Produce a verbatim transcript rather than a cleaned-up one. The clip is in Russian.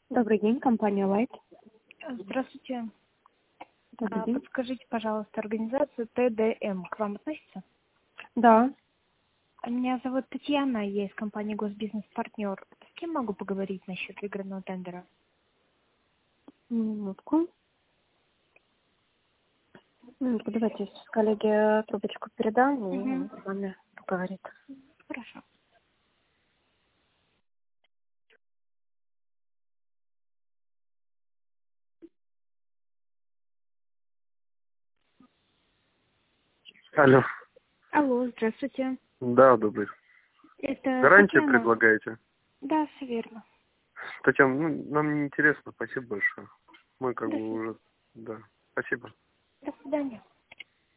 Добрый день, компания Light. Здравствуйте. Добрый А, день. Подскажите, пожалуйста, организация Т Д М к вам относится? Да. Меня зовут Татьяна, я из компании Госбизнес-партнер. С кем могу поговорить насчет выигранного тендера? Минутку. Минутку, давайте с коллеге трубочку передам, и он Угу. с вами поговорит. Хорошо. Алло. Алло, здравствуйте. Да, добрый. Это Гарантию Татьяна? предлагаете? Да, все верно. Татьяна, ну, нам не интересно, спасибо большое. Мы как До бы свидания. уже, да, спасибо. До свидания.